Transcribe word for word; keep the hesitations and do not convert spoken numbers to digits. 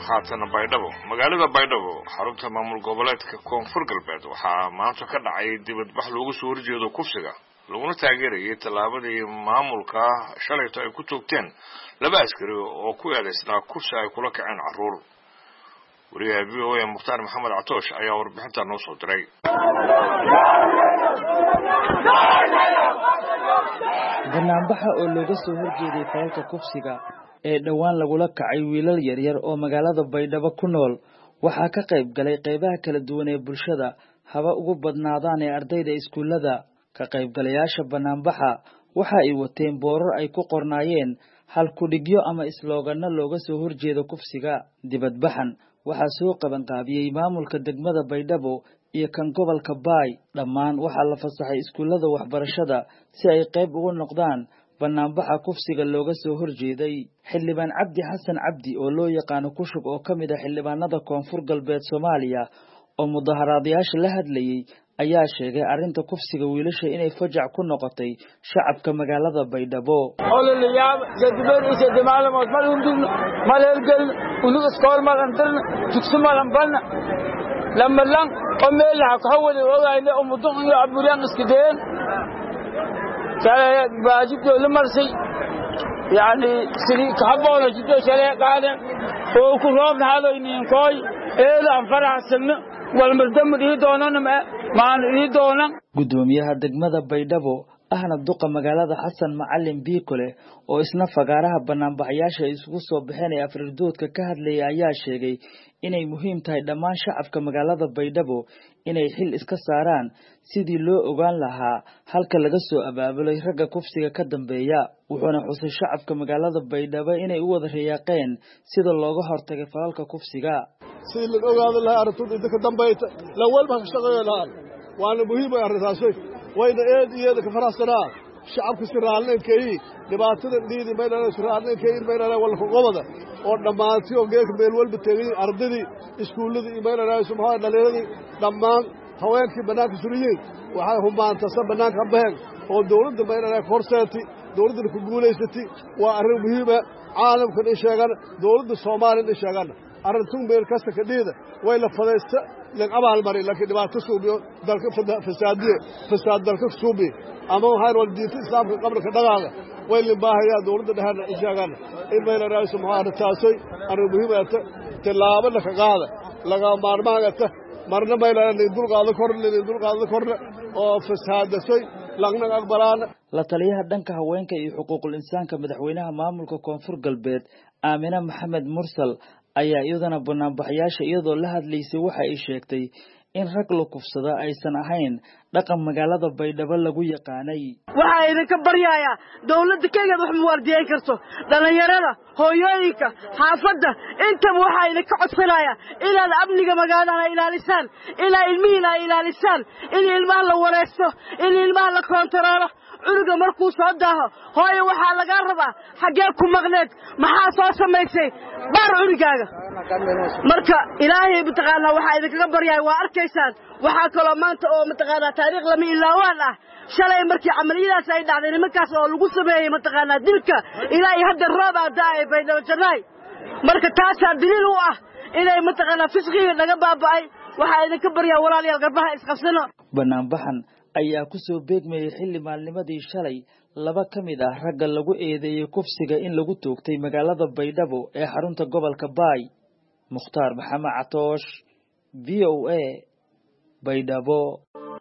haatan baydhabo magaalada baydhabo xarunta maamul goboleedka koonfur galbeed waxaa maanta ka dhacay dibadbax loogu soo horjeedo kufsiga laguna taageerayay tallaabadii maamulka shalayto ay ku toogteen laba askari oo ku eedeysnaa kufsi ay kula kaceen carruur wariyaha v o a mukhtaar maxamed catoosh ayaa warbixinta noo soo diray barnaamijka oo looga soo horjeeday falalka kufsiga ee dhawaan lagula kacay wiilal yar yar oo magaalada baydhabo ku nool waxaa ka qayb galay qaybaha kala duwan ee bulshada haba ugu badnaadaan ee ardayda iskuulada ka qayb galayaasha barnaamijka waxa ay wateen boorar ay ku qornaayeen hal ku dhigyo ama sloogano looga soo horjeedo kufsiga dibadbaxan waxaa soo qaban qaabiyay maamulka degmada baydhabo iyo kan gobolka baay dhammaan waxaa la fasaxay iskuulada waxbarashada si ay qayb ugu noqdaan barnaamijka kufsiga looga soo horjeeday xildhibaan cabdi xasan cabdi oo loo yaqaan kushub oo kamid ah xildhibaanada koonfur galbeed Soomaaliya oo mudaharaadayaasha la hadlayay ayaa sheegay arinta kufsiga wiilasha inay fajac ku noqotay shacabka magaalada baydhabo ololayaab dadbar isa damaal malundun malelgal ulu iskool malantan dugsi malanban lama lan qomela xawli ogaayna umudun iyo abulan iskideen kala baajibto lamarsay yani siri kaboona jiddo shalay qaadan oo ku roob hado ineen kooy eedan faraxsan wal mardam ii doonana ma ii doonan gudoomiyaha degmada baydhabo ahna duqa magaalada xasan macalin biikole oo isna fagaaraha barnaamijyaasha isugu soo bixinay afridoodka ka hadlayay ayaa sheegay inay muhiim tahay dhammaan shacabka magaalada baydhabo inay xil iska saaraan sidii loo ogaan lahaa halka laga soo abaabulay ragga kufsiga ka dambeeya wuxuuna xusay shacabka magaalada baydhabo inay u wada riyaaqeen sida looga hortagay falalka kufsiga si la ogaado la aragtida dadka dambeeyta la walba ka shaqeeyaan waana muhiim ah arrintaasi wayna eed iyada ka faraasana shacabka siraalneenkay dhibaatada dhiidi meelana siraalneenkay meelana wal qobada oo dhamaatay oo geek meel walba tagay ardadii iskuulada iyo meelana subhaan dhalinyarada dhamaan haweenkii banaanka suriyay waxa humaanta sa banaanka baan oo dawladda meelana korseeti dawladda ku guuleysatay waa arrin muhiim ah caalamka ay sheegan dawladda Soomaaliya ay sheegan arrintu meel kasta ka dhiida way la fadaysta lan abaal maray laakiin dhibaato suubiyo dalka fasaadiye fasaad dalka suubi ama waxaan wal diinta islaamka qabrka dhaqaaga way la baahayaa dawladda dhahan ishagan in meel raayis muhaar taasay arrin muhiim ah talaabo la qaada laga maarmaagata marna meel la dulqaado korna la dulqaado korna oo fasaadasay lagna aqbalaan la taliyaha dhanka haweenka iyo xuquuqul insaanka madaxweynaha maamulka koonfur galbeed Aamina Maxamed Mursal ayaa iyadana barnaamijyaasha iyadoo la hadlaysay waxa ay sheegtay in rag la kufsada aysan ahayn dhaqan magaalada baydhabo lagu yaqaanay waxa ay ka baryaaya dawladda Kenya wax muwaadiniin karto dhalinyarada hooyooyinka xaafadda inta waxa ay ka codsanaya ilaa amniga magaalada ilaalisan ilaa ilmihiina ilaalisan in ilmaha la wareesto in ilmaha la kontaroolo unuga markuu soo daaho hooyo waxa laga rabaa xagee ku maqneed maxaa soo sameysay bar unugaaga marka ilaahay bitaqaana waxa idinka baryaay waa arkaysaan waxa kale maanta oo mataqaana taariikh lama ilaawaan ah shalay markii amaliyadaas ay dhacday nimankaas oo lagu sameeyay mataqaana dilka ilaahay hadda roob aadaay baydhabo janay marka taas daliil u ah inay mataqaana fisqiga laga baabay waxa idinka baryaa walaalayaal garbaha isqabsano barnaamijkan ayaa ku soo beegmayay xilli maalnimadii shalay laba kamid ah ragga lagu eedeeyay kufsiga in lagu toogtay magaalada baydhabo ee xarunta gobolka baay mukhtaar maxamed catoosh v o a baydhabo